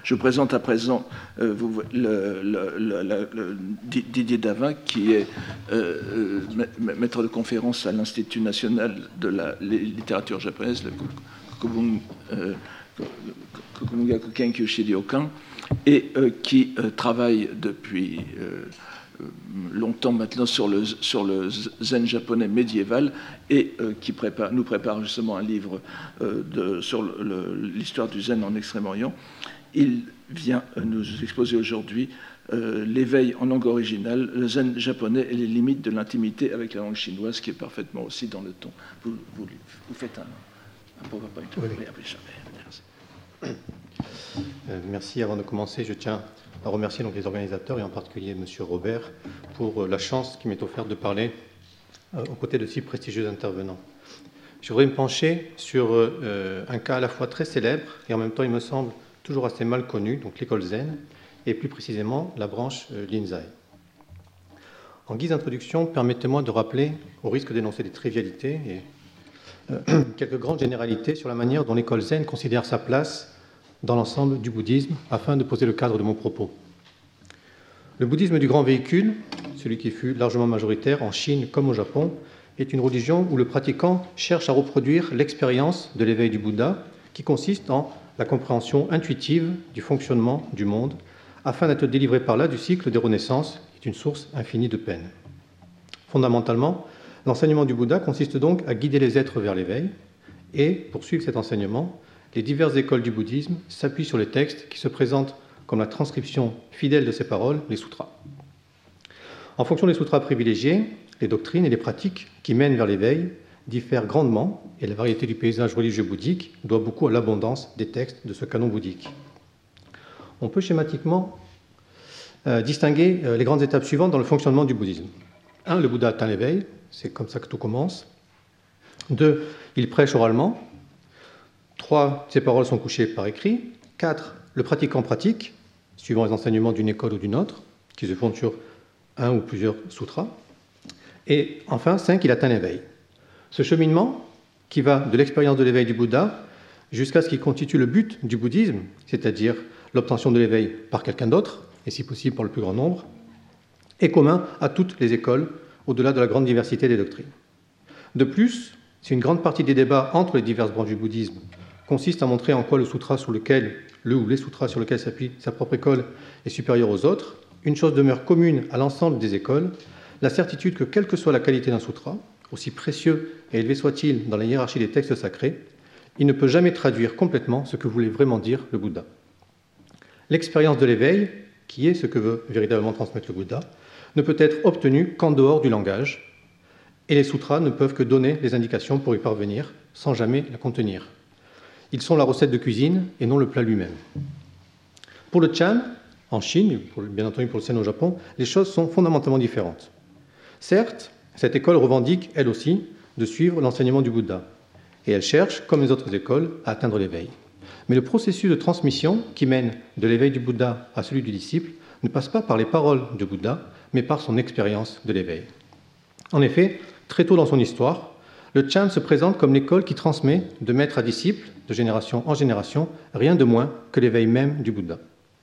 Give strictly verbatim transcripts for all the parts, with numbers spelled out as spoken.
Je présente à présent euh, vous, le, le, le, le, le Didier Davin, qui est euh, maître de conférence à l'Institut national de la littérature japonaise, le Kokunuga Kokenkyu Shiryokan, et euh, qui euh, travaille depuis euh, longtemps maintenant sur le, sur le zen japonais médiéval et euh, qui prépare, nous prépare justement un livre euh, de, sur l'histoire du zen en Extrême-Orient. Il vient nous exposer aujourd'hui euh, l'éveil en langue originale, le zen japonais et les limites de l'intimité avec la langue chinoise, qui est parfaitement aussi dans le ton. Vous, vous, vous faites un, un PowerPoint. Oui. Merci. Euh, merci. Avant de commencer, je tiens à remercier donc les organisateurs et en particulier M. Robert pour euh, la chance qui m'est offerte de parler euh, aux côtés de si prestigieux intervenants. Je voudrais me pencher sur euh, un cas à la fois très célèbre et en même temps, il me semble, toujours assez mal connu, donc l'école zen, et plus précisément la branche euh, Linzai. En guise d'introduction, permettez-moi de rappeler, au risque d'énoncer des trivialités, et, euh, quelques grandes généralités sur la manière dont l'école zen considère sa place dans l'ensemble du bouddhisme, afin de poser le cadre de mon propos. Le bouddhisme du grand véhicule, celui qui fut largement majoritaire en Chine comme au Japon, est une religion où le pratiquant cherche à reproduire l'expérience de l'éveil du Bouddha, qui consiste en la compréhension intuitive du fonctionnement du monde, afin d'être délivré par là du cycle des renaissances, qui est une source infinie de peine. Fondamentalement, l'enseignement du Bouddha consiste donc à guider les êtres vers l'éveil, et, pour suivre cet enseignement, les diverses écoles du bouddhisme s'appuient sur les textes qui se présentent comme la transcription fidèle de ces paroles, les sutras. En fonction des sutras privilégiés, les doctrines et les pratiques qui mènent vers l'éveil diffèrent grandement, et la variété du paysage religieux bouddhique doit beaucoup à l'abondance des textes de ce canon bouddhique. On peut schématiquement euh, distinguer euh, les grandes étapes suivantes dans le fonctionnement du bouddhisme. un. Le Bouddha atteint l'éveil, c'est comme ça que tout commence. deux. Il prêche oralement. trois. Ses paroles sont couchées par écrit. quatre. Le pratiquant pratique, suivant les enseignements d'une école ou d'une autre, qui se fondent sur un ou plusieurs sutras. Et enfin, cinq. Il atteint l'éveil. Ce cheminement, qui va de l'expérience de l'éveil du Bouddha jusqu'à ce qui constitue le but du bouddhisme, c'est-à-dire l'obtention de l'éveil par quelqu'un d'autre, et si possible par le plus grand nombre, est commun à toutes les écoles, au-delà de la grande diversité des doctrines. De plus, si une grande partie des débats entre les diverses branches du bouddhisme consiste à montrer en quoi le sutra sur lequel, le ou les sutras sur lesquels s'appuie sa propre école est supérieur aux autres, une chose demeure commune à l'ensemble des écoles, la certitude que quelle que soit la qualité d'un sutra, aussi précieux et élevé soit-il dans la hiérarchie des textes sacrés, il ne peut jamais traduire complètement ce que voulait vraiment dire le Bouddha. L'expérience de l'éveil, qui est ce que veut véritablement transmettre le Bouddha, ne peut être obtenue qu'en dehors du langage, et les sutras ne peuvent que donner les indications pour y parvenir, sans jamais la contenir. Ils sont la recette de cuisine et non le plat lui-même. Pour le Chan, en Chine, et pour, bien entendu pour le Zen au Japon, les choses sont fondamentalement différentes. Certes, cette école revendique, elle aussi, de suivre l'enseignement du Bouddha. Et elle cherche, comme les autres écoles, à atteindre l'éveil. Mais le processus de transmission qui mène de l'éveil du Bouddha à celui du disciple ne passe pas par les paroles du Bouddha, mais par son expérience de l'éveil. En effet, très tôt dans son histoire, le Chan se présente comme l'école qui transmet de maître à disciple, de génération en génération, rien de moins que l'éveil même du Bouddha.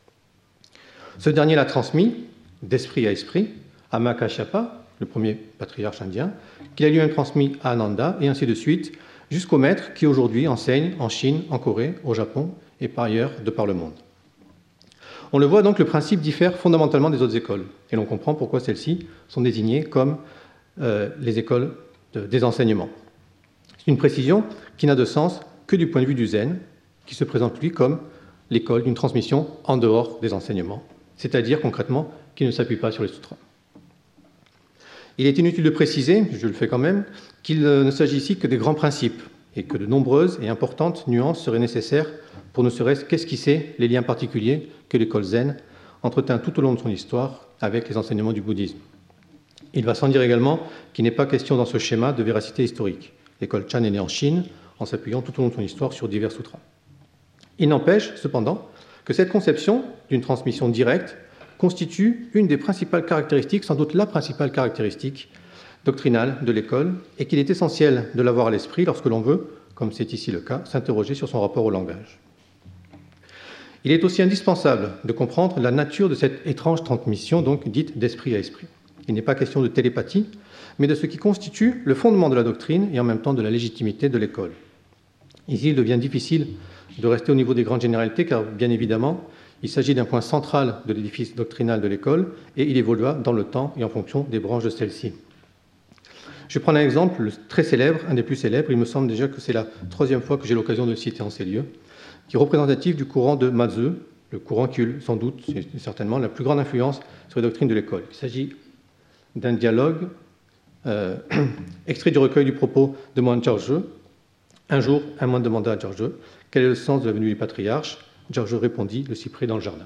Ce dernier l'a transmis, d'esprit à esprit, à Mahakashyapa, le premier patriarche indien, qu'il a lui-même transmis à Ananda, et ainsi de suite, jusqu'au maître qui aujourd'hui enseigne en Chine, en Corée, au Japon et par ailleurs de par le monde. On le voit donc, le principe diffère fondamentalement des autres écoles, et l'on comprend pourquoi celles-ci sont désignées comme euh, les écoles de, des enseignements. C'est une précision qui n'a de sens que du point de vue du Zen, qui se présente lui comme l'école d'une transmission en dehors des enseignements, c'est-à-dire concrètement qui ne s'appuie pas sur les sutras. Il est inutile de préciser, je le fais quand même, qu'il ne s'agit ici que des grands principes et que de nombreuses et importantes nuances seraient nécessaires pour ne serait-ce qu'esquisser les liens particuliers que l'école zen entretint tout au long de son histoire avec les enseignements du bouddhisme. Il va sans dire également qu'il n'est pas question dans ce schéma de véracité historique. L'école Chan est née en Chine en s'appuyant tout au long de son histoire sur divers sutras. Il n'empêche cependant que cette conception d'une transmission directe constitue une des principales caractéristiques, sans doute la principale caractéristique doctrinale de l'école, et qu'il est essentiel de l'avoir à l'esprit lorsque l'on veut, comme c'est ici le cas, s'interroger sur son rapport au langage. Il est aussi indispensable de comprendre la nature de cette étrange transmission, donc dite d'esprit à esprit. Il n'est pas question de télépathie, mais de ce qui constitue le fondement de la doctrine et en même temps de la légitimité de l'école. Ici, il devient difficile de rester au niveau des grandes généralités, car bien évidemment, il s'agit d'un point central de l'édifice doctrinal de l'école, et il évolua dans le temps et en fonction des branches de celle-ci. Je vais prendre un exemple très célèbre, un des plus célèbres, il me semble déjà que c'est la troisième fois que j'ai l'occasion de le citer en ces lieux, qui est représentatif du courant de Mazeux, le courant qui, sans doute, c'est certainement la plus grande influence sur les doctrines de l'école. Il s'agit d'un dialogue euh, extrait du recueil du propos de moine Giorgio. Un jour, un moine demanda à Giorgio quel est le sens de la venue du patriarche. Giorgio répondit « le cyprès dans le jardin ».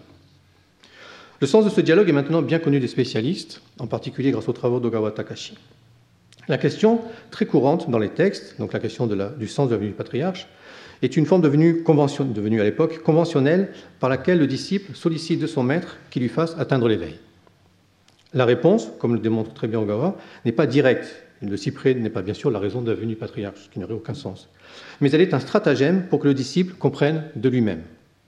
Le sens de ce dialogue est maintenant bien connu des spécialistes, en particulier grâce aux travaux d'Ogawa Takashi. La question très courante dans les textes, donc la question de la, du sens de la venue du patriarche, est une forme devenue, devenue à l'époque conventionnelle par laquelle le disciple sollicite de son maître qu'il lui fasse atteindre l'éveil. La réponse, comme le démontre très bien Ogawa, n'est pas directe. Le cyprès n'est pas bien sûr la raison de la venue du patriarche, ce qui n'aurait aucun sens. Mais elle est un stratagème pour que le disciple comprenne de lui-même.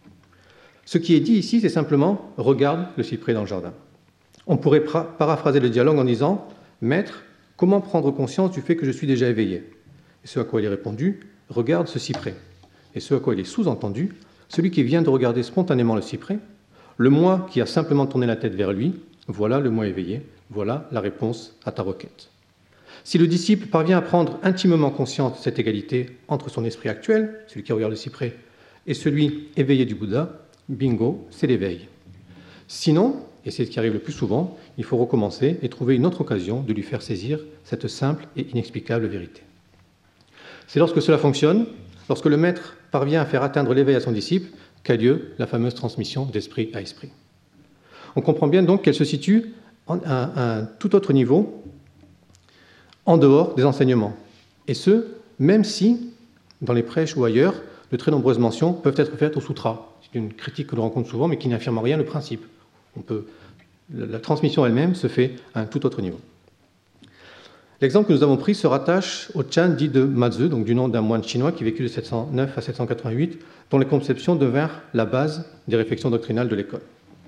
Ce qui est dit ici, c'est simplement « regarde le cyprès dans le jardin ». On pourrait paraphraser le dialogue en disant « Maître, comment prendre conscience du fait que je suis déjà éveillé ?» Et ce à quoi il est répondu « Regarde ce cyprès ». Et ce à quoi il est sous-entendu « Celui qui vient de regarder spontanément le cyprès, le moi qui a simplement tourné la tête vers lui, voilà le moi éveillé, voilà la réponse à ta requête. » Si le disciple parvient à prendre intimement conscience de cette égalité entre son esprit actuel, celui qui regarde le cyprès, et celui éveillé du Bouddha, bingo, c'est l'éveil. Sinon, et c'est ce qui arrive le plus souvent, il faut recommencer et trouver une autre occasion de lui faire saisir cette simple et inexplicable vérité. C'est lorsque cela fonctionne, lorsque le maître parvient à faire atteindre l'éveil à son disciple, qu'a lieu la fameuse transmission d'esprit à esprit. On comprend bien donc qu'elle se situe à un tout autre niveau, en dehors des enseignements. Et ce, même si, dans les prêches ou ailleurs, de très nombreuses mentions peuvent être faites au sutra. C'est une critique que l'on rencontre souvent, mais qui n'affirme en rien le principe. On peut, la transmission elle-même se fait à un tout autre niveau. L'exemple que nous avons pris se rattache au Chan dit de Mazeux, donc du nom d'un moine chinois qui vécut de sept cent neuf à sept cent quatre-vingt-huit, dont les conceptions devinrent la base des réflexions doctrinales de l'école.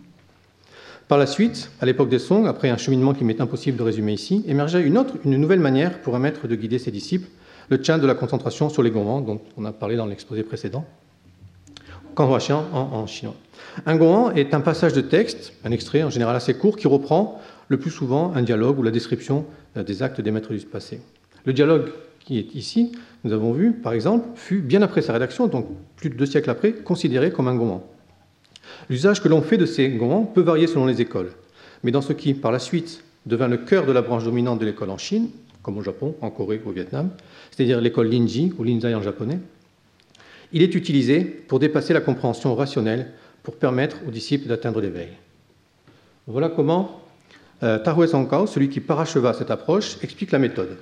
Par la suite, à l'époque des Song, après un cheminement qu'il m'est impossible de résumer ici, émergea une autre, une nouvelle manière pour un maître de guider ses disciples, le Chan de la concentration sur les gohan, dont on a parlé dans l'exposé précédent, Kanhuaxian en, en chinois. Un gohan est un passage de texte, un extrait en général assez court, qui reprend le plus souvent un dialogue ou la description des actes des maîtres du passé. Le dialogue qui est ici, nous avons vu, par exemple, fut, bien après sa rédaction, donc plus de deux siècles après, considéré comme un gohan. L'usage que l'on fait de ces gohan peut varier selon les écoles, mais dans ce qui, par la suite, devint le cœur de la branche dominante de l'école en Chine, comme au Japon, en Corée ou au Vietnam, c'est-à-dire l'école Linji ou Linzai en japonais, il est utilisé pour dépasser la compréhension rationnelle, pour permettre aux disciples d'atteindre l'éveil. Voilà comment euh, Tahue Sankao, celui qui paracheva cette approche, explique la méthode.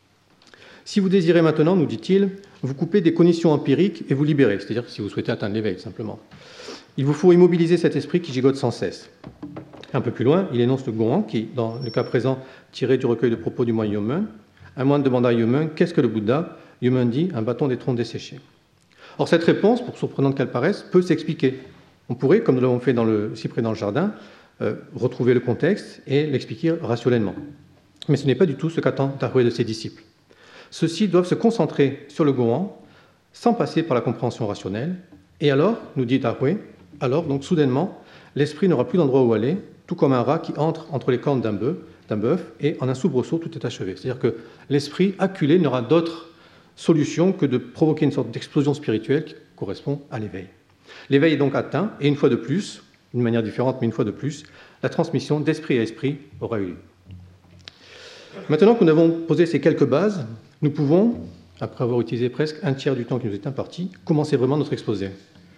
Si vous désirez maintenant, nous dit-il, vous coupez des conditions empiriques et vous libérez, c'est-à-dire si vous souhaitez atteindre l'éveil, simplement. Il vous faut immobiliser cet esprit qui gigote sans cesse. Un peu plus loin, il énonce le gohan qui, dans le cas présent, tiré du recueil de propos du moine Yomen. Un moine demanda à Yomen « Qu'est-ce que le Bouddha ?» Yomen dit « Un bâton des troncs desséchés ». Or, cette réponse, pour surprenante qu'elle paraisse, peut s'expliquer. On pourrait, comme nous l'avons fait dans le cyprès dans le jardin, euh, retrouver le contexte et l'expliquer rationnellement. Mais ce n'est pas du tout ce qu'attend Tahue de ses disciples. Ceux-ci doivent se concentrer sur le gohan sans passer par la compréhension rationnelle. Et alors, nous dit Tahue, alors, donc, soudainement, l'esprit n'aura plus d'endroit où aller, tout comme un rat qui entre entre les cornes d'un bœuf, d'un bœuf, et en un soubresaut, tout est achevé. C'est-à-dire que l'esprit acculé n'aura d'autre solution que de provoquer une sorte d'explosion spirituelle qui correspond à l'éveil. L'éveil est donc atteint, et une fois de plus, d'une manière différente, mais une fois de plus, la transmission d'esprit à esprit aura eu lieu. Maintenant que nous avons posé ces quelques bases, nous pouvons, après avoir utilisé presque un tiers du temps qui nous est imparti, commencer vraiment notre exposé.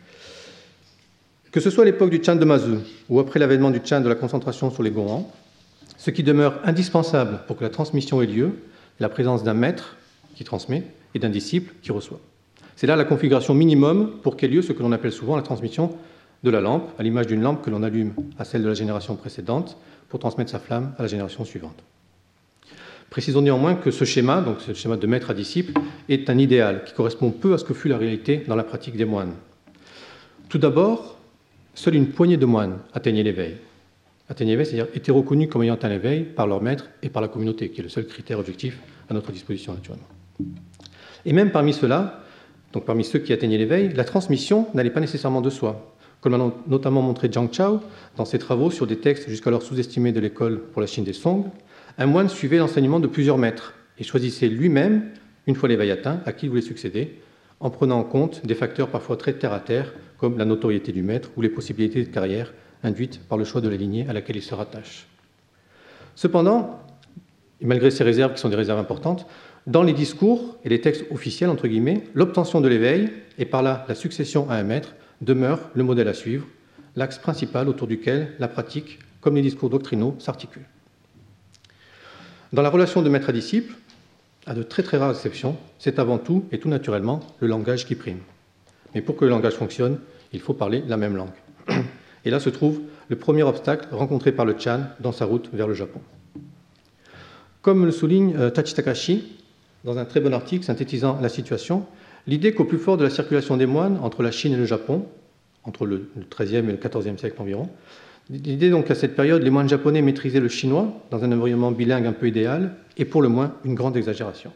Que ce soit à l'époque du Chan de Mazeux ou après l'avènement du Chan de la concentration sur les gohan, ce qui demeure indispensable pour que la transmission ait lieu, est la présence d'un maître qui transmet et d'un disciple qui reçoit. C'est là la configuration minimum pour qu'ait lieu ce que l'on appelle souvent la transmission de la lampe, à l'image d'une lampe que l'on allume à celle de la génération précédente pour transmettre sa flamme à la génération suivante. Précisons néanmoins que ce schéma, donc ce schéma de maître à disciple, est un idéal qui correspond peu à ce que fut la réalité dans la pratique des moines. Tout d'abord, seule une poignée de moines atteignaient l'éveil. Atteignaient l'éveil, c'est-à-dire étaient reconnus comme ayant un éveil par leur maître et par la communauté, qui est le seul critère objectif à notre disposition, naturellement. Et même parmi ceux-là, donc parmi ceux qui atteignaient l'éveil, la transmission n'allait pas nécessairement de soi. Comme l'a notamment montré Zhang Chao dans ses travaux sur des textes jusqu'alors sous-estimés de l'école pour la Chine des Song, un moine suivait l'enseignement de plusieurs maîtres et choisissait lui-même, une fois l'éveil atteint, à qui il voulait succéder, en prenant en compte des facteurs parfois très terre-à-terre, comme la notoriété du maître ou les possibilités de carrière induites par le choix de la lignée à laquelle il se rattache. Cependant, et malgré ces réserves qui sont des réserves importantes, dans les discours et les textes officiels, entre guillemets, l'obtention de l'éveil, et par là la succession à un maître, demeure le modèle à suivre, l'axe principal autour duquel la pratique, comme les discours doctrinaux, s'articulent. Dans la relation de maître à disciple, à de très très rares exceptions, c'est avant tout et tout naturellement le langage qui prime. Mais pour que le langage fonctionne, il faut parler la même langue. Et là se trouve le premier obstacle rencontré par le Chan dans sa route vers le Japon. Comme le souligne Tachi Takashi, dans un très bon article synthétisant la situation, l'idée qu'au plus fort de la circulation des moines entre la Chine et le Japon, entre le treizième et le quatorzième siècle environ, l'idée donc qu'à cette période, les moines japonais maîtrisaient le chinois dans un environnement bilingue un peu idéal, est pour le moins une grande exagération.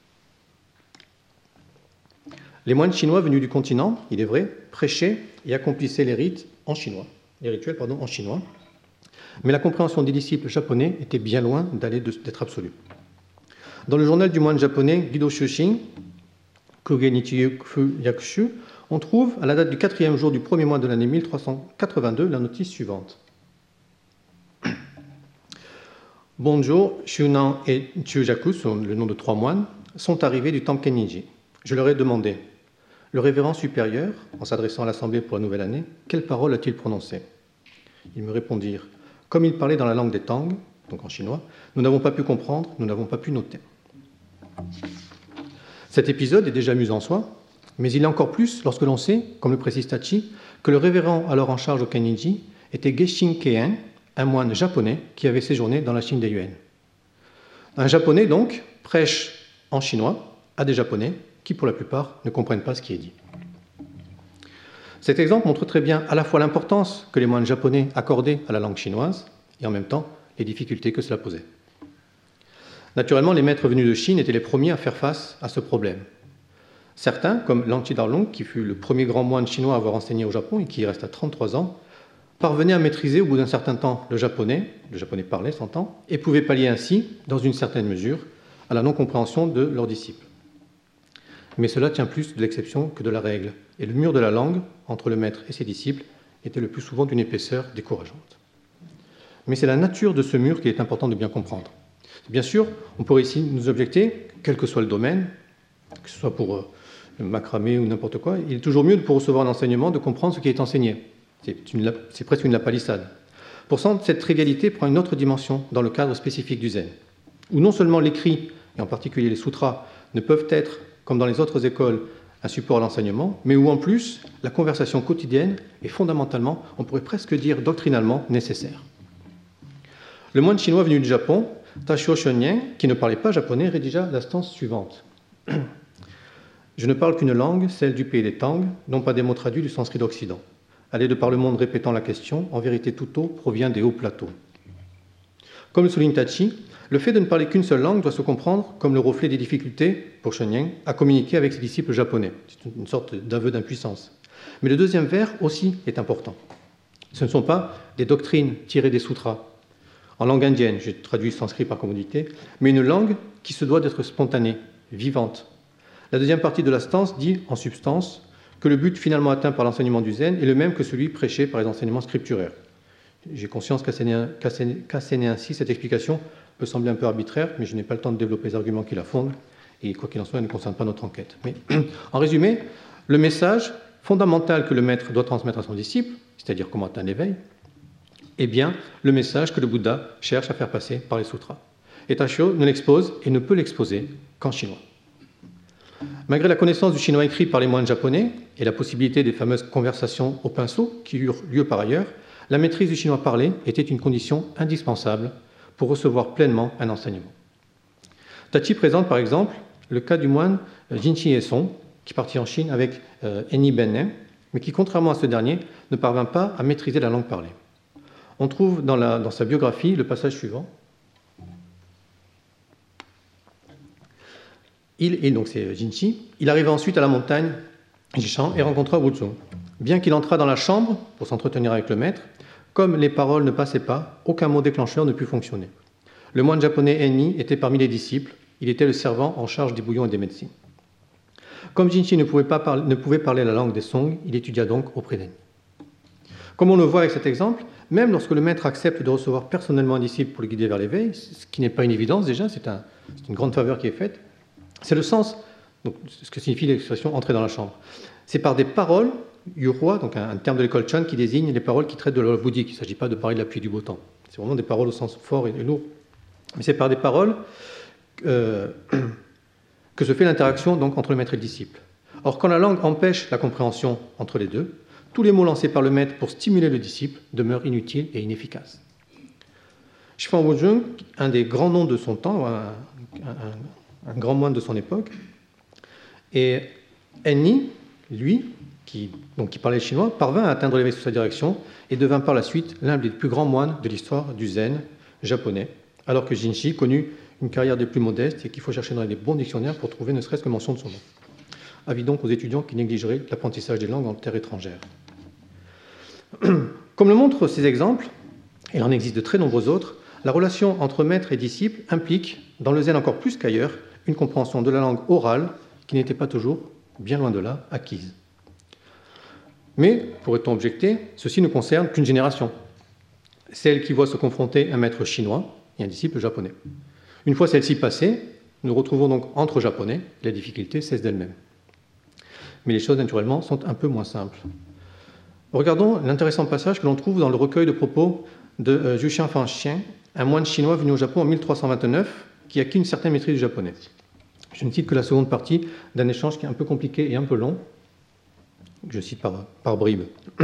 Les moines chinois venus du continent, il est vrai, prêchaient et accomplissaient les rites en chinois, les rituels pardon, en chinois, mais la compréhension des disciples japonais était bien loin d'aller d'être absolue. Dans le journal du moine japonais Gido Shushin, Kugenichi Yakushu, on trouve, à la date du quatrième jour du premier mois de l'année mille trois cent quatre-vingt-deux, la notice suivante. Bonjour, Shunan et Chujaku, le nom de trois moines, sont arrivés du temple Kenniji. Je leur ai demandé, le révérend supérieur, en s'adressant à l'assemblée pour la nouvelle année, quelles paroles a-t-il prononcées? Ils me répondirent, comme il parlait dans la langue des Tang, donc en chinois, nous n'avons pas pu comprendre, nous n'avons pas pu noter. Cet épisode est déjà amusant en soi, mais il est encore plus lorsque l'on sait, comme le précise Tachi, que le révérend alors en charge au Kenniji était Geshin Keien, un moine japonais qui avait séjourné dans la Chine des Yuan. Un japonais donc prêche en chinois à des japonais qui pour la plupart ne comprennent pas ce qui est dit. Cet exemple montre très bien à la fois l'importance que les moines japonais accordaient à la langue chinoise et en même temps les difficultés que cela posait. Naturellement, les maîtres venus de Chine étaient les premiers à faire face à ce problème. Certains, comme Lan Chidarlong, qui fut le premier grand moine chinois à avoir enseigné au Japon et qui y reste à trente-trois ans, parvenaient à maîtriser au bout d'un certain temps le japonais, le japonais parlé, s'entend, et pouvaient pallier ainsi, dans une certaine mesure, à la non-compréhension de leurs disciples. Mais cela tient plus de l'exception que de la règle, et le mur de la langue, entre le maître et ses disciples, était le plus souvent d'une épaisseur décourageante. Mais c'est la nature de ce mur qu'il est important de bien comprendre. Bien sûr, on pourrait ici nous objecter, quel que soit le domaine, que ce soit pour euh, le macramé ou n'importe quoi, il est toujours mieux, pour recevoir un enseignement, de comprendre ce qui est enseigné. C'est, une, c'est presque une lapalissade. Pourtant, cette trivialité prend une autre dimension dans le cadre spécifique du zen, où non seulement l'écrit, et en particulier les sutras, ne peuvent être, comme dans les autres écoles, un support à l'enseignement, mais où en plus, la conversation quotidienne est fondamentalement, on pourrait presque dire doctrinalement, nécessaire. Le moine chinois venu du Japon, Tashio Shonyen, qui ne parlait pas japonais, rédigea la stance suivante. Je ne parle qu'une langue, celle du pays des Tang, non pas des mots traduits du sanskrit d'Occident. Aller de par le monde répétant la question, en vérité tout eau provient des hauts plateaux. Comme le souligne Tachi, le fait de ne parler qu'une seule langue doit se comprendre comme le reflet des difficultés, pour Shonyen, à communiquer avec ses disciples japonais. C'est une sorte d'aveu d'impuissance. Mais le deuxième vers aussi est important. Ce ne sont pas des doctrines tirées des sutras, en langue indienne, j'ai traduit sanskrit par commodité, mais une langue qui se doit d'être spontanée, vivante. La deuxième partie de la stance dit, en substance, que le but finalement atteint par l'enseignement du zen est le même que celui prêché par les enseignements scripturaires. J'ai conscience qu'asséner ainsi cette explication peut sembler un peu arbitraire, mais je n'ai pas le temps de développer les arguments qui la fondent, et quoi qu'il en soit, elle ne concerne pas notre enquête. Mais en résumé, le message fondamental que le maître doit transmettre à son disciple, c'est-à-dire comment atteindre l'éveil, est bien le message que le Bouddha cherche à faire passer par les sutras. Et Tashio ne l'expose et ne peut l'exposer qu'en chinois. Malgré la connaissance du chinois écrit par les moines japonais et la possibilité des fameuses conversations au pinceau qui eurent lieu par ailleurs, la maîtrise du chinois parlé était une condition indispensable pour recevoir pleinement un enseignement. Tachi présente par exemple le cas du moine Jinchi Esson, qui partit en Chine avec euh, Eni Benne, mais qui, contrairement à ce dernier, ne parvint pas à maîtriser la langue parlée. On trouve dans, la, dans sa biographie le passage suivant. Il, et donc c'est Jinshi, il arriva ensuite à la montagne Jishan et rencontra Wuzhong. Bien qu'il entrât dans la chambre pour s'entretenir avec le maître, comme les paroles ne passaient pas, aucun mot déclencheur ne put fonctionner. Le moine japonais Enni était parmi les disciples, il était le servant en charge des bouillons et des médecines. Comme Jinshi ne pouvait, pas parler, ne pouvait parler la langue des Song, il étudia donc auprès d'Enni. Comme on le voit avec cet exemple, même lorsque le maître accepte de recevoir personnellement un disciple pour le guider vers l'éveil, ce qui n'est pas une évidence déjà, c'est un, c'est une grande faveur qui est faite, c'est le sens, donc, ce que signifie l'expression « entrer dans la chambre ». C'est par des paroles, yuroi, donc un, un terme de l'école Chan qui désigne les paroles qui traitent de la loi bouddhique. Il ne s'agit pas de parler de la pluie du beau temps. C'est vraiment des paroles au sens fort et, et lourd. Mais c'est par des paroles euh, que se fait l'interaction donc, entre le maître et le disciple. Or, quand la langue empêche la compréhension entre les deux, tous les mots lancés par le maître pour stimuler le disciple demeurent inutiles et inefficaces. Shifan Wuzhong, un des grands noms de son temps, un, un, un grand moine de son époque, et Enni, lui, qui, donc, qui parlait chinois, parvint à atteindre l'éveil sous sa direction et devint par la suite l'un des plus grands moines de l'histoire du zen japonais, alors que Jinshi connut une carrière des plus modestes et qu'il faut chercher dans les bons dictionnaires pour trouver ne serait-ce que mention de son nom. Avis donc aux étudiants qui négligeraient l'apprentissage des langues en terre étrangère. Comme le montrent ces exemples, et il en existe de très nombreux autres, la relation entre maître et disciple implique, dans le zen encore plus qu'ailleurs, une compréhension de la langue orale qui n'était pas toujours, bien loin de là, acquise. Mais, pourrait-on objecter, ceci ne concerne qu'une génération, celle qui voit se confronter un maître chinois et un disciple japonais. Une fois celle-ci passée, nous retrouvons donc entre japonais, la difficulté cesse d'elle-même. Mais les choses, naturellement, sont un peu moins simples. Regardons l'intéressant passage que l'on trouve dans le recueil de propos de euh, Zhu Xianfangxian, un moine chinois venu au Japon en mille trois cent vingt-neuf, qui acquit une certaine maîtrise du japonais. Je ne cite que la seconde partie d'un échange qui est un peu compliqué et un peu long. Je cite par, par bribes.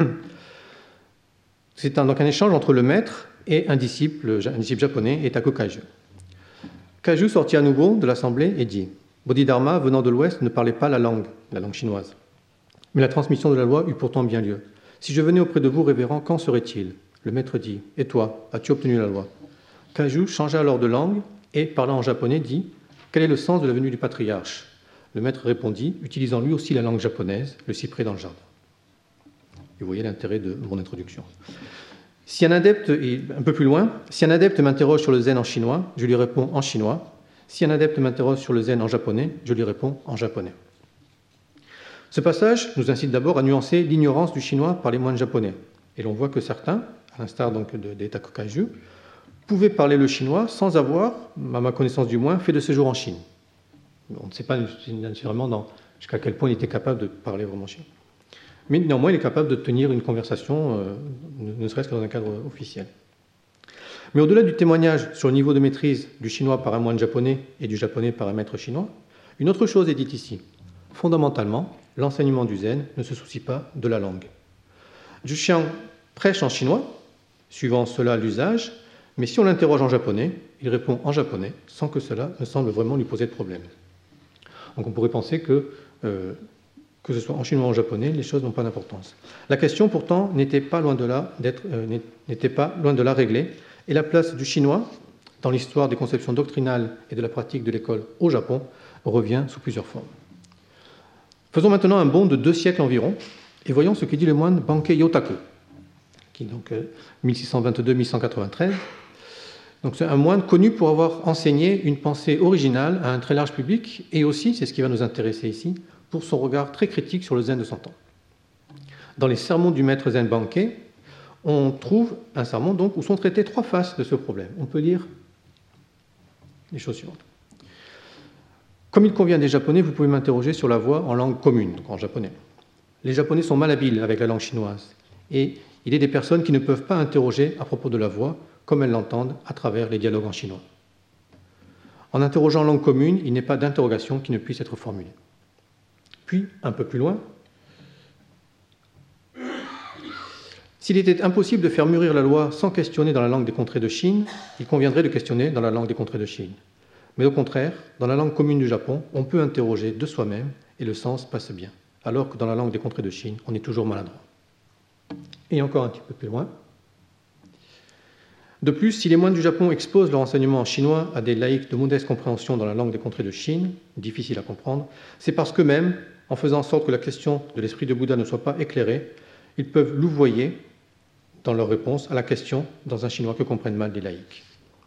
C'est un, donc un échange entre le maître et un disciple, un disciple japonais, Etako Kaiju. Kaiju sortit à nouveau de l'assemblée et dit « Bodhidharma, venant de l'Ouest, ne parlait pas la langue, la langue chinoise. Mais la transmission de la loi eut pourtant bien lieu. Si je venais auprès de vous, révérend, qu'en serait-il » Le maître dit « Et toi, as-tu obtenu la loi » Kaiju changea alors de langue et, parlant en japonais, dit « Quel est le sens de la venue du patriarche » Le maître répondit, utilisant lui aussi la langue japonaise, le cyprès dans le jardin. Et vous voyez l'intérêt de mon introduction. Si un adepte, et un peu plus loin, si un adepte m'interroge sur le zen en chinois, je lui réponds en chinois. Si un adepte m'interroge sur le zen en japonais, je lui réponds en japonais. Ce passage nous incite d'abord à nuancer l'ignorance du chinois par les moines japonais. Et l'on voit que certains, à l'instar donc d'Etako Kaiju, pouvaient parler le chinois sans avoir, à ma connaissance du moins, fait de séjour en Chine. On ne sait pas nécessairement jusqu'à quel point il était capable de parler vraiment chinois. Mais néanmoins, il est capable de tenir une conversation, euh, ne serait-ce que dans un cadre officiel. Mais au-delà du témoignage sur le niveau de maîtrise du chinois par un moine japonais et du japonais par un maître chinois, une autre chose est dite ici. Fondamentalement, l'enseignement du zen ne se soucie pas de la langue. Zhu Xiang prêche en chinois, suivant cela l'usage, mais si on l'interroge en japonais, il répond en japonais, sans que cela ne semble vraiment lui poser de problème. Donc on pourrait penser que, euh, que ce soit en chinois ou en japonais, les choses n'ont pas d'importance. La question pourtant n'était pas loin de là, d'être, euh, n'était pas loin de là réglée, et la place du chinois dans l'histoire des conceptions doctrinales et de la pratique de l'école au Japon revient sous plusieurs formes. Faisons maintenant un bond de deux siècles environ, et voyons ce que dit le moine Bankei Yotaku, qui est donc euh, mille six cent vingt-deux à mille cent quatre-vingt-treize. Donc c'est un moine connu pour avoir enseigné une pensée originale à un très large public, et aussi, c'est ce qui va nous intéresser ici, pour son regard très critique sur le zen de son temps. Dans les sermons du maître zen Bankei, on trouve un sermon donc, où sont traitées trois faces de ce problème. On peut lire les choses suivantes. Comme il convient des Japonais, vous pouvez m'interroger sur la voix en langue commune, donc en japonais. Les Japonais sont malhabiles avec la langue chinoise, et il est des personnes qui ne peuvent pas interroger à propos de la voix comme elles l'entendent à travers les dialogues en chinois. En interrogeant en langue commune, il n'est pas d'interrogation qui ne puisse être formulée. Puis, un peu plus loin, s'il était impossible de faire mûrir la loi sans questionner dans la langue des contrées de Chine, il conviendrait de questionner dans la langue des contrées de Chine. Mais au contraire, dans la langue commune du Japon, on peut interroger de soi-même et le sens passe bien. alors que dans la langue des contrées de Chine, on est toujours maladroit. Et encore un petit peu plus loin. De plus, si les moines du Japon exposent leur enseignement en chinois à des laïcs de modeste compréhension dans la langue des contrées de Chine, difficile à comprendre, c'est parce qu'eux-mêmes, en faisant en sorte que la question de l'esprit de Bouddha ne soit pas éclairée, ils peuvent louvoyer dans leur réponse à la question dans un chinois que comprennent mal les laïcs.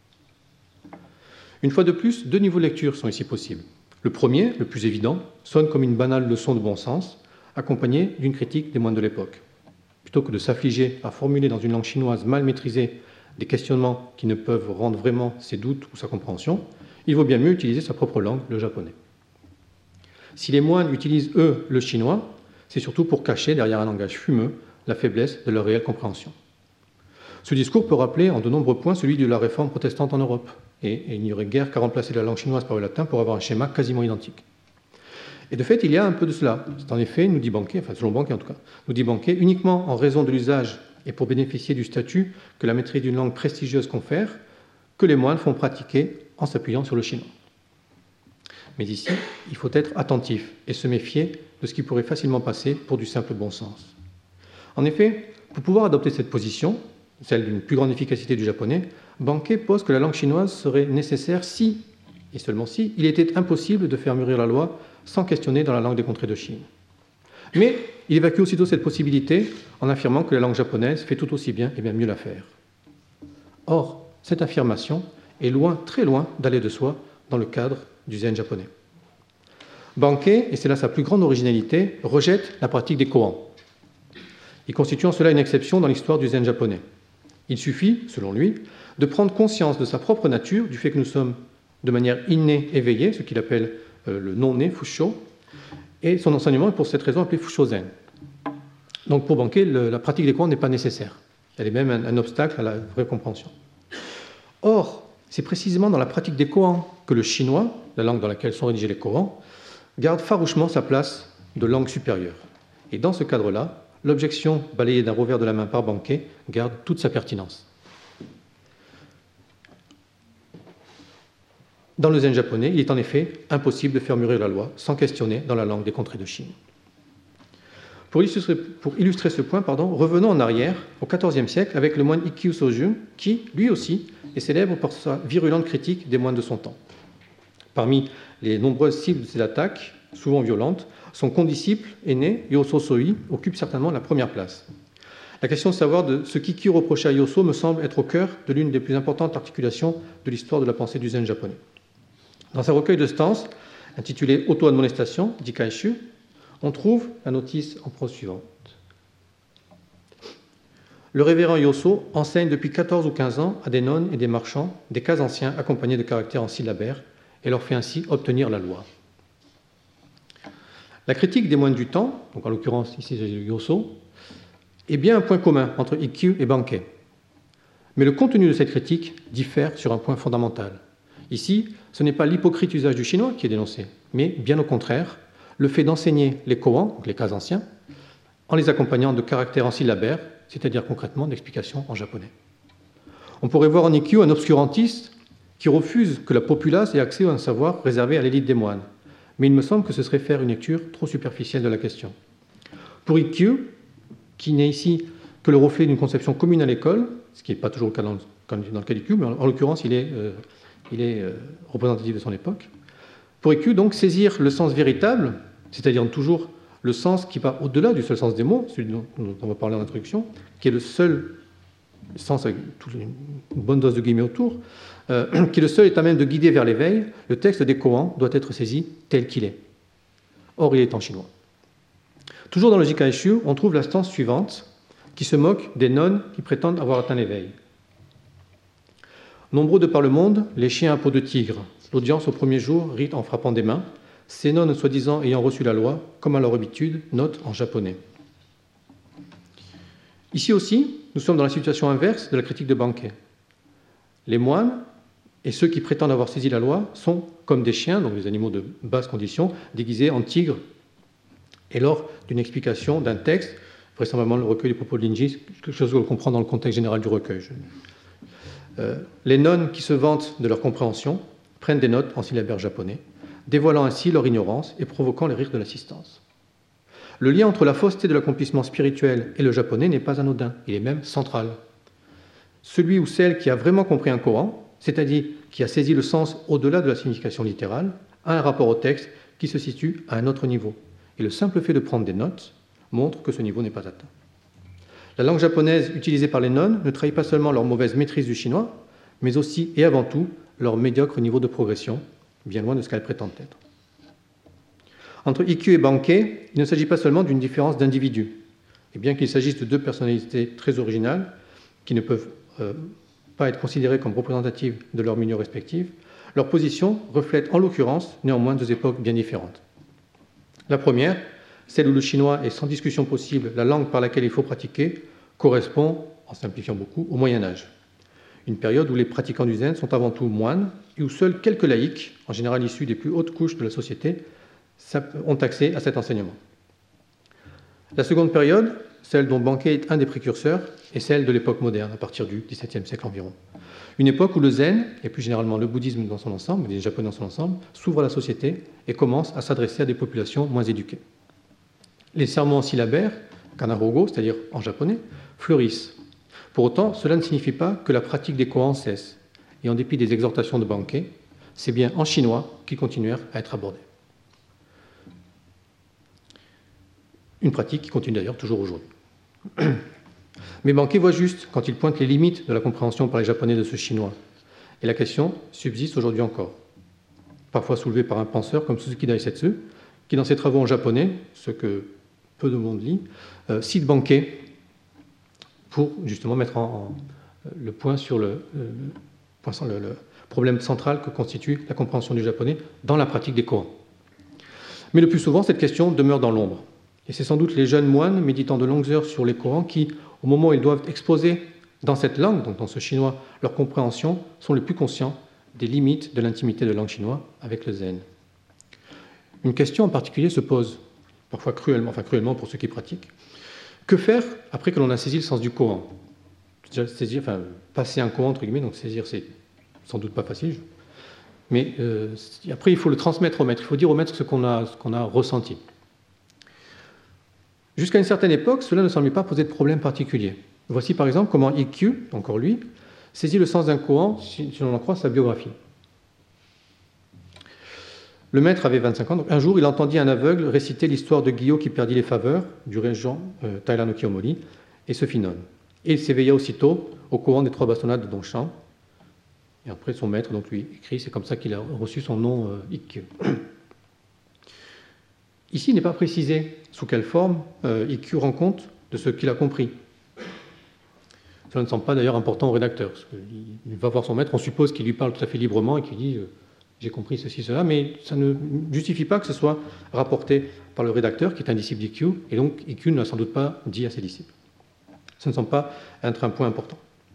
Une fois de plus, deux niveaux de lecture sont ici possibles. Le premier, le plus évident, sonne comme une banale leçon de bon sens, accompagnée d'une critique des moines de l'époque. Plutôt que de s'affliger à formuler dans une langue chinoise mal maîtrisée des questionnements qui ne peuvent rendre vraiment ses doutes ou sa compréhension, il vaut bien mieux utiliser sa propre langue, le japonais. Si les moines utilisent, eux, le chinois, c'est surtout pour cacher, derrière un langage fumeux, la faiblesse de leur réelle compréhension. Ce discours peut rappeler en de nombreux points celui de la réforme protestante en Europe, et, et il n'y aurait guère qu'à remplacer la langue chinoise par le latin pour avoir un schéma quasiment identique. Et de fait, il y a un peu de cela. C'est en effet, nous dit Bankei, enfin selon Bankei en tout cas, nous dit Bankei, uniquement en raison de l'usage et pour bénéficier du statut que la maîtrise d'une langue prestigieuse confère, que les moines font pratiquer en s'appuyant sur le chinois. Mais ici, il faut être attentif et se méfier de ce qui pourrait facilement passer pour du simple bon sens. En effet, pour pouvoir adopter cette position, celle d'une plus grande efficacité du japonais, Bankei pose que la langue chinoise serait nécessaire si, et seulement si, il était impossible de faire mûrir la loi sans questionner dans la langue des contrées de Chine. Mais il évacue aussitôt cette possibilité en affirmant que la langue japonaise fait tout aussi bien et bien mieux l'affaire. Or, cette affirmation est loin, très loin d'aller de soi dans le cadre du zen japonais. Bankei, et c'est là sa plus grande originalité, rejette la pratique des koans. Il constitue en cela une exception dans l'histoire du zen japonais. Il suffit, selon lui, de prendre conscience de sa propre nature, du fait que nous sommes de manière innée éveillés, ce qu'il appelle euh, le non-né, Fusho, et son enseignement est pour cette raison appelé Fushozen. Donc pour Bankei, le, la pratique des koans n'est pas nécessaire. Elle est même un, un obstacle à la vraie compréhension. Or, c'est précisément dans la pratique des koans que le chinois, la langue dans laquelle sont rédigés les koans, garde farouchement sa place de langue supérieure. Et dans ce cadre-là, l'objection balayée d'un revers de la main par Bankei garde toute sa pertinence. Dans le zen japonais, il est en effet impossible de faire mûrir la loi sans questionner dans la langue des contrées de Chine. Pour illustrer, pour illustrer ce point, pardon, revenons en arrière au quatorzième siècle avec le moine Ikkyu Sojun, qui, lui aussi, est célèbre pour sa virulente critique des moines de son temps. Parmi les nombreuses cibles de ses attaques, souvent violentes, son condisciple aîné, Yoso Soi, occupe certainement la première place. La question de savoir de ce qu'Ikkyu reprochait à Yoso me semble être au cœur de l'une des plus importantes articulations de l'histoire de la pensée du zen japonais. Dans sa recueil de stances, intitulé Auto-admonestation, Jikaishu, on trouve la notice en prose suivante. Le révérend Yoso enseigne depuis quatorze ou quinze ans à des nonnes et des marchands des cas anciens accompagnés de caractères en syllabaire et leur fait ainsi obtenir la loi. La critique des moines du temps, donc en l'occurrence ici Yoso, est bien un point commun entre Ikkyu et Bankei. Mais le contenu de cette critique diffère sur un point fondamental. Ici, ce n'est pas l'hypocrite usage du chinois qui est dénoncé, mais bien au contraire, le fait d'enseigner les koans, donc les cas anciens, en les accompagnant de caractères en syllabaire, c'est-à-dire concrètement d'explications en japonais. On pourrait voir en Ikkyu un obscurantiste qui refuse que la populace ait accès à un savoir réservé à l'élite des moines. Mais il me semble que ce serait faire une lecture trop superficielle de la question. Pour Ikkyu, qui n'est ici que le reflet d'une conception commune à l'école, ce qui n'est pas toujours le cas dans le, dans le cas d'Ikkyu, mais en, en l'occurrence, il est, euh, il est euh, représentatif de son époque. Pour Ikkyu, donc, saisir le sens véritable, c'est-à-dire toujours le sens qui va au-delà du seul sens des mots, celui dont on va parler en introduction, qui est le seul sens avec une bonne dose de guillemets autour, euh, qui est le seul état même de guider vers l'éveil, le texte des koans doit être saisi tel qu'il est. Or, il est en chinois. Toujours dans le Jikaishu, on trouve la stance suivante, qui se moque des nonnes qui prétendent avoir atteint l'éveil. Nombreux de par le monde, les chiens à peau de tigre. L'audience au premier jour rit en frappant des mains. Ces nonnes, soi-disant ayant reçu la loi, comme à leur habitude, notent en japonais. Ici aussi, nous sommes dans la situation inverse de la critique de Bankei. Les moines et ceux qui prétendent avoir saisi la loi sont comme des chiens, donc des animaux de basse condition, déguisés en tigres. Et lors d'une explication d'un texte, vraisemblablement le recueil des propos de Linji, quelque chose que l'on comprend dans le contexte général du recueil. Euh, les nonnes qui se vantent de leur compréhension prennent des notes en syllabaire japonais, dévoilant ainsi leur ignorance et provoquant les rires de l'assistance. Le lien entre la fausseté de l'accomplissement spirituel et le japonais n'est pas anodin, il est même central. Celui ou celle qui a vraiment compris un Coran, c'est-à-dire qui a saisi le sens au-delà de la signification littérale, a un rapport au texte qui se situe à un autre niveau. Et le simple fait de prendre des notes montre que ce niveau n'est pas atteint. La langue japonaise utilisée par les nonnes ne trahit pas seulement leur mauvaise maîtrise du chinois, mais aussi et avant tout leur médiocre niveau de progression, bien loin de ce qu'elle prétend être. Entre Ikkyu et Bankei, il ne s'agit pas seulement d'une différence d'individus. Et bien qu'il s'agisse de deux personnalités très originales, qui ne peuvent euh, pas être considérées comme représentatives de leurs milieux respectifs, leur position reflète en l'occurrence néanmoins deux époques bien différentes. La première, celle où le chinois est sans discussion possible la langue par laquelle il faut pratiquer, correspond, en simplifiant beaucoup, au Moyen-Âge. Une période où les pratiquants du zen sont avant tout moines et où seuls quelques laïcs, en général issus des plus hautes couches de la société, ont accès à cet enseignement. La seconde période, celle dont Bankei est un des précurseurs, est celle de l'époque moderne, à partir du dix-septième siècle environ. Une époque où le zen, et plus généralement le bouddhisme dans son ensemble, les japonais dans son ensemble, s'ouvre à la société et commence à s'adresser à des populations moins éduquées. Les sermons syllabaires, kanarogo, c'est-à-dire en japonais, fleurissent. Pour autant, cela ne signifie pas que la pratique des koans cesse. Et en dépit des exhortations de Bankei, c'est bien en chinois qu'ils continuèrent à être abordés. Une pratique qui continue d'ailleurs toujours aujourd'hui. Mais Bankei voit juste quand il pointe les limites de la compréhension par les Japonais de ce chinois. Et la question subsiste aujourd'hui encore. Parfois soulevée par un penseur comme Suzuki Daisetsu, qui dans ses travaux en japonais, ce que peu de monde lit, euh, cite Bankei pour justement mettre en, en, le point sur le, le, le, le problème central que constitue la compréhension du japonais dans la pratique des koans. Mais le plus souvent, cette question demeure dans l'ombre. Et c'est sans doute les jeunes moines méditant de longues heures sur les Corans qui, au moment où ils doivent exposer dans cette langue, donc dans ce chinois, leur compréhension, sont les plus conscients des limites de l'intimité de la langue chinoise avec le zen. Une question en particulier se pose, parfois cruellement, enfin cruellement pour ceux qui pratiquent. Que faire après que l'on a saisi le sens du Coran ? Saisir, enfin, passer un Coran, entre guillemets, donc saisir, c'est sans doute pas facile. Mais euh, après, il faut le transmettre au maître, il faut dire au maître ce qu'on a, ce qu'on a ressenti. Jusqu'à une certaine époque, cela ne semblait pas poser de problème particulier. Voici par exemple comment Ikkyu, encore lui, saisit le sens d'un koan si, si l'on en croit sa biographie. Le maître avait vingt-cinq ans, donc un jour il entendit un aveugle réciter l'histoire de Gyō qui perdit les faveurs du régent euh, Taira no Kiyomori et se fit nonne. Et il s'éveilla aussitôt au koan des trois bastonnades de Dongshan. Et après son maître donc lui écrit, c'est comme ça qu'il a reçu son nom euh, Ikkyu. Ici, il n'est pas précisé sous quelle forme euh, Ikkyu rend compte de ce qu'il a compris. Cela ne semble pas d'ailleurs important au rédacteur, parce qu'il va voir son maître, on suppose qu'il lui parle tout à fait librement et qu'il dit euh, « j'ai compris ceci, cela », mais ça ne justifie pas que ce soit rapporté par le rédacteur, qui est un disciple d'Ikkyu, et donc Ikkyu ne l'a sans doute pas dit à ses disciples. Ça ne semble pas être un point important.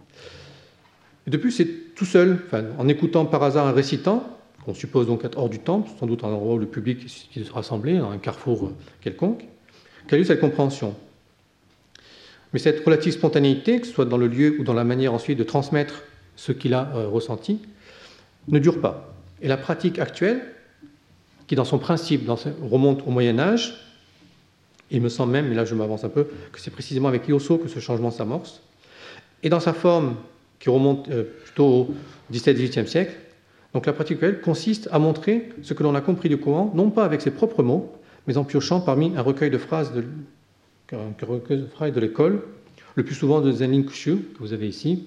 Et de plus, c'est tout seul, enfin, en écoutant par hasard un récitant, qu'on suppose donc être hors du temple, sans doute un endroit où le public se rassemblait, dans un carrefour quelconque, qu'a eu cette compréhension. Mais cette relative spontanéité, que ce soit dans le lieu ou dans la manière ensuite de transmettre ce qu'il a euh, ressenti, ne dure pas. Et la pratique actuelle, qui dans son principe dans ce, remonte au Moyen-Âge, il me semble même, mais là je m'avance un peu, que c'est précisément avec Yoso que ce changement s'amorce, et dans sa forme qui remonte euh, plutôt au dix-septième dix-huitième siècle, donc la pratique actuelle consiste à montrer ce que l'on a compris du Coran, non pas avec ses propres mots, mais en piochant parmi un recueil de phrases de, un recueil de, phrases de l'école, le plus souvent de Zenlin Kushu, que vous avez ici,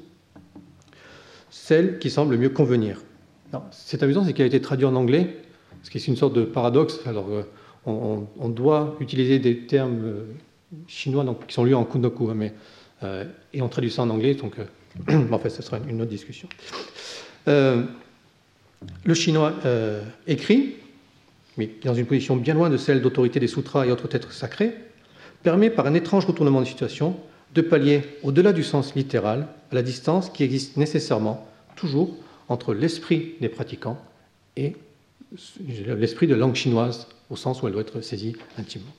celle qui semble mieux convenir. C'est amusant, c'est qu'il a été traduit en anglais, ce qui est une sorte de paradoxe. Alors, euh, on, on doit utiliser des termes euh, chinois donc, qui sont lus en kundoku, hein, mais, euh, et on traduit ça en anglais, donc euh, en fait, ce sera une autre discussion. Euh, Le chinois euh, écrit, mais dans une position bien loin de celle d'autorité des sutras et autres textes sacrés, permet par un étrange retournement de situation de pallier, au-delà du sens littéral, à la distance qui existe nécessairement, toujours, entre l'esprit des pratiquants et l'esprit de langue chinoise, au sens où elle doit être saisie intimement.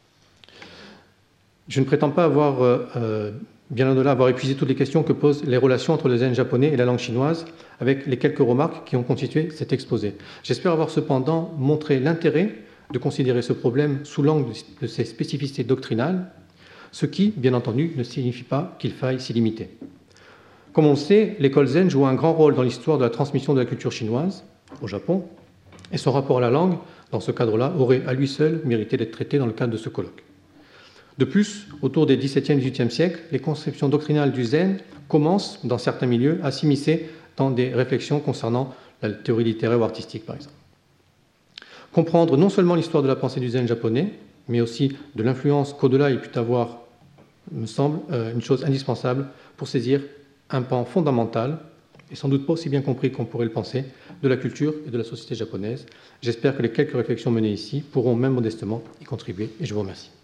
Je ne prétends pas avoir, euh, bien au-delà, avoir épuisé toutes les questions que posent les relations entre le zen japonais et la langue chinoise, avec les quelques remarques qui ont constitué cet exposé. J'espère avoir cependant montré l'intérêt de considérer ce problème sous l'angle de ses spécificités doctrinales, ce qui, bien entendu, ne signifie pas qu'il faille s'y limiter. Comme on le sait, l'école zen joue un grand rôle dans l'histoire de la transmission de la culture chinoise au Japon, et son rapport à la langue, dans ce cadre-là, aurait à lui seul mérité d'être traité dans le cadre de ce colloque. De plus, autour des dix-septième et dix-huitième siècles, les conceptions doctrinales du zen commencent, dans certains milieux, à s'immiscer dans des réflexions concernant la théorie littéraire ou artistique, par exemple. Comprendre non seulement l'histoire de la pensée du zen japonais, mais aussi de l'influence qu'au-delà il pu avoir, me semble, une chose indispensable pour saisir un pan fondamental, et sans doute pas aussi bien compris qu'on pourrait le penser, de la culture et de la société japonaise. J'espère que les quelques réflexions menées ici pourront même modestement y contribuer, et je vous remercie.